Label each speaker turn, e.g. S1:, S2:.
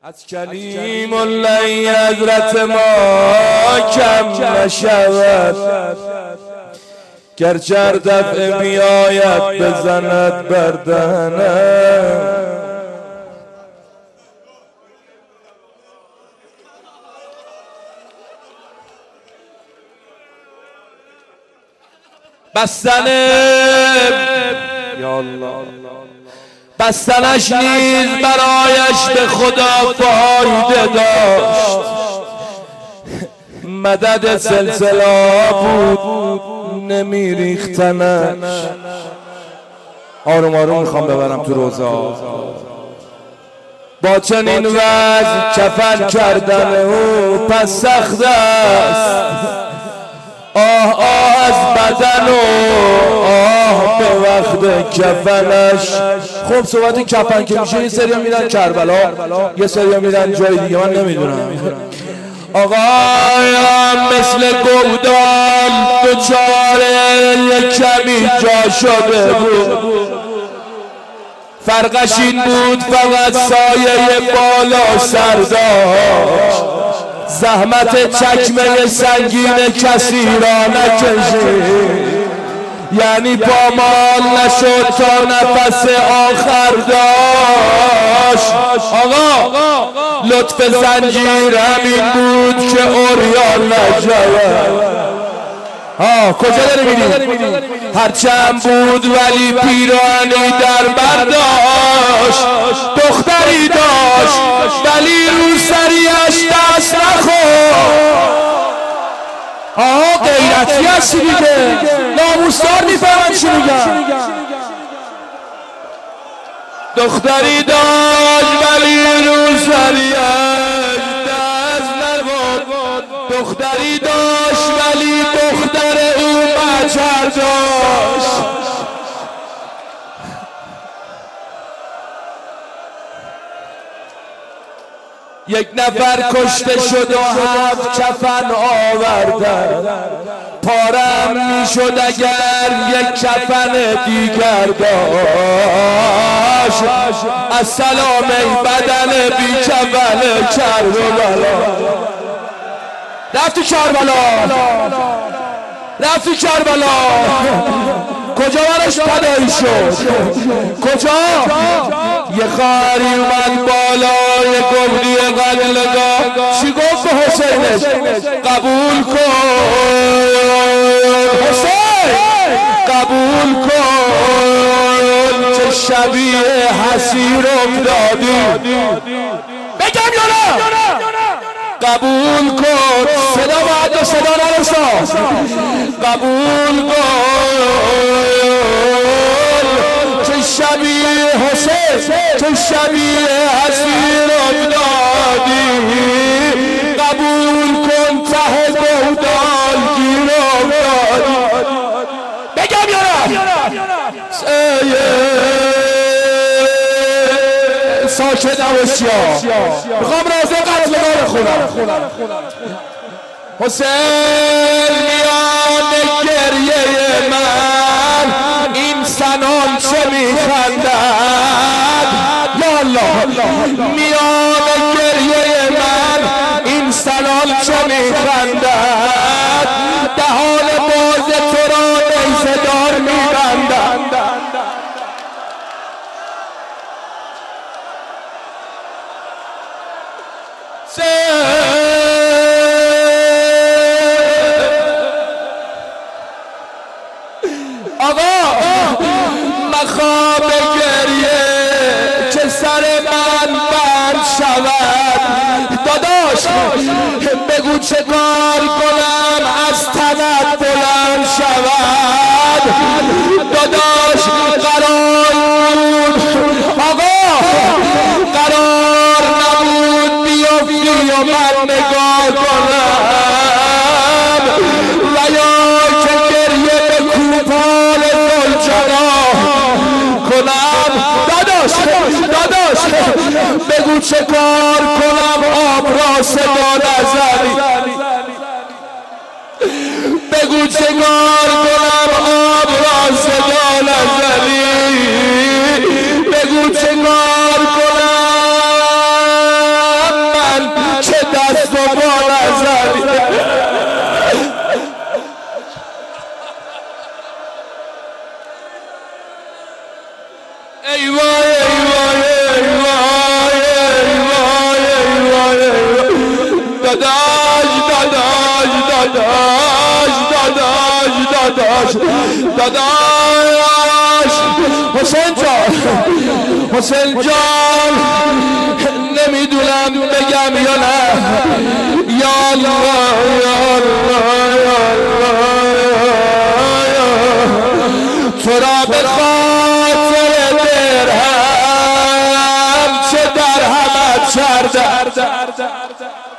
S1: از کلیم الله حضرت ما کم نشود، گرچه هر دفعه بیاید بزند بر دهنم. یا الله بستنش نیز برایش به خدا فایده داشت، مدد سلسله بود نمیریختنش. آروم آروم میخوام ببرم تو روزا. با چنین وضع کفن کردن او پس سخت است، آه آه از بدن و آه به وقت کفنش. خب صحبت کفن که میشه، یه سری میرن کربلا، یه سری میرن جای دیگه، من نمیدونم. آقایم مثل گودال دوچاره یک کمی جا شده بود، فرقش این بود فقط سایه بالا سر داشت، زحمت چکمه سنگین کسی را نکشید، یعنی پامال نشد تا نفس آخر داشت. آقا لطف زنجیر همین بود که اوریان نشود. کجا داری میری؟ هرچند بود ولی پیرانی در برداشت، دختری داشت ولی رو سریش دست نخورد. غیرتی هستی دیگه، ناموسدار میفهمن چی میگن. دختری داشت ولی رو سریش دست نخورد، دختری داشت ولی دختر او بچر داشت. یک نفر کشته شد و 7 کفن آوردن، پارم میشد اگر یک کفن دیگر داشت. از سلام بدن بی کفن کربلا. رفتی کربلا کجا براش پدایی شد؟ کجا؟ یه خواهری اومد بالا، یه گفتی قلقا چی گفت به حسینش؟ قبول کن حسین، قبول کن چه شبیه حسیر افتادی. بگم یا نه؟ قبول کن، صدا باید به صدا نرسا. قبول کن چه شبیه حسین، چه شبیه حسیر افتادی. قبول کن ته گودال گیر افتادی. بگم یا نه؟ ساکت نباشیا، میخوام رازه قتلگاه خونم. حسین میان گریه من این سنان چه میخندد؟ یا الله میان گریه من این سنان چه میخندد؟ دهان باز تو را نیزه دار میبندد. آقا مخواب گریه که سر من بند شود. داداش بگو چه کار کنم از تنت بلند شود. داداش قرار بود، آقا قرار نبود بیافتی و من نگاه کنم، و یا که گریه به کوپال دلجناه کنم. داداش بگو چه کار کنم آب را صدا نزنی. بگو چه کار کنم آب را صدا نزنی. بگو چه کار کنم حسین جان نمیدونم بگم یا نه. یا الله یا الله یا الله تو را به خاطر درهم چه درهمت کردم.